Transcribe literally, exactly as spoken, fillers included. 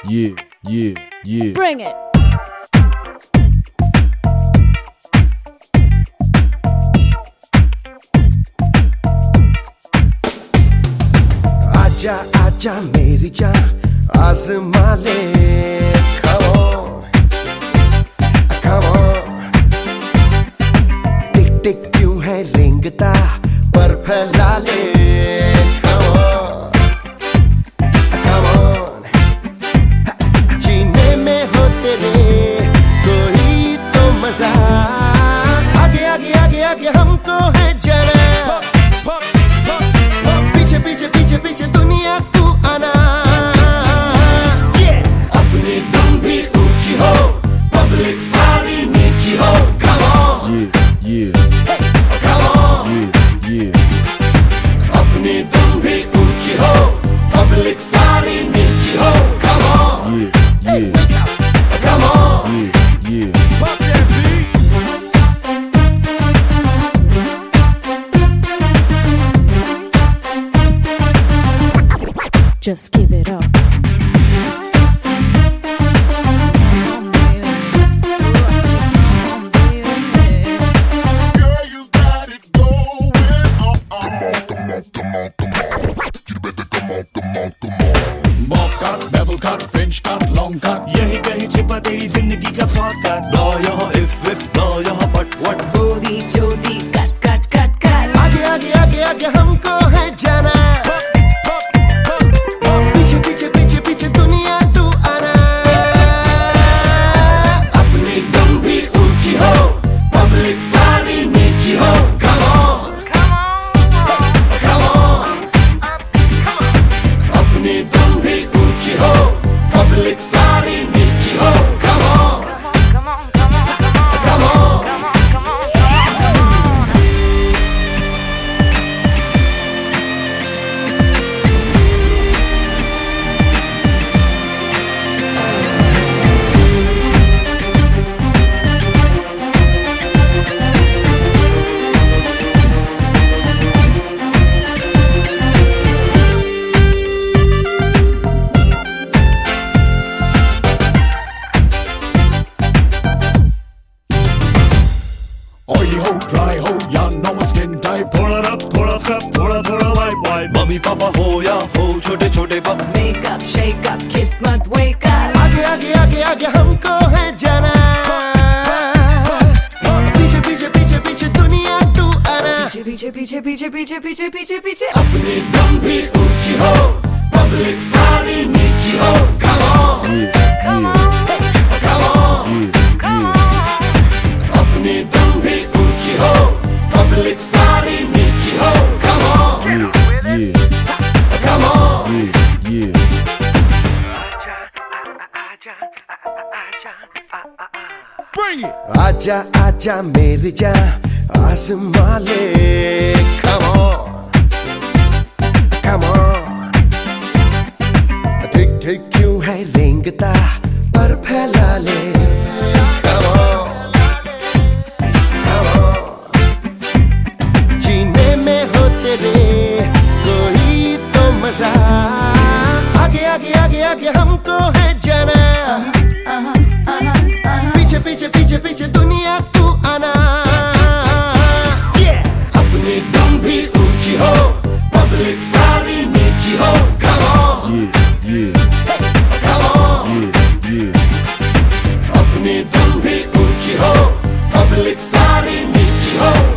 yeah, yeah, yeah. Bring it. आजा आजा मेरी जान आज़मा ले, come on, come on। टिक टिक क्यों है रेंगता पर फैला ले, come on, come on। जीने में हो तेरे कोई तो मजा, आगे आगे आगे आगे हमको है जाना, पीछे पीछे पीछे पीछे दुनिया तू आना। yeah! अपनी दम भी ऊंची हो, पब्लिक सारी नीची हो, come on, Yeah, yeah, hey, come on। yeah, yeah, अपनी दम भी ऊंची हो, पब्लिक सारी नीची हो, come on, yeah, yeah, come on। yeah, yeah। Just give it up. Girl, you got it going on. Come on, come on, come on, come on. You better come on, come on, come on. Bob cut, bevel cut, French cut, long cut. यही कहीं छिपा तेरी जिंदगी का shortcut. ना यहाँ if if, ना यहाँ but what। Booty, choti, cut, cut, cut, cut. आगे आगे आगे आगे हमको है जाना, पीछे पीछे पीछे पीछे दुनिया तू आना। अपनी दम भी ऊंची हो, पब्लिक सारी नीची हो, come on, come on। अपनी दम भी ऊंची हो, पब्लिक सारी नीची हो, come on, come on। Oily ho, dry ho, या no one skin type। थोड़ा रब, थोड़ा सब, थोड़ा थोड़ा वाइब वाइब। मम्मी पापा हो या हो छोटे छोटे बम। Make up, shake up, kiss मत wake up. आगे आगे आगे आगे हमको है जाना, पीछे पीछे पीछे पीछे दुनिया तू आना। पीछे पीछे पीछे पीछे पीछे पीछे पीछे पीछे। अपनी दम भी ऊंची हो, पब्लिक सारी नीची हो, come on, come on। अपनी दम भी ऊंची हो, पब्लिक सारी नीची हो, come on, come on। Bring it. आजा आजा मेरी जान आज़मा ले, come on, come on। ठीक ठीक क्यों है रेंगता पर फैला ले, come on, come on। जीने में हो तेरे कोई तो मजा, आगे आगे आगे आगे हमको है जाना, पीछे पीछे पीछे पीछे दुनिया तू आना। yeah! अपनी दम भी ऊंची हो, पब्लिक सारी नीची हो, come on, Yeah, yeah, come on। yeah, yeah. अपनी दम भी ऊंची हो, पब्लिक सारी नीची हो।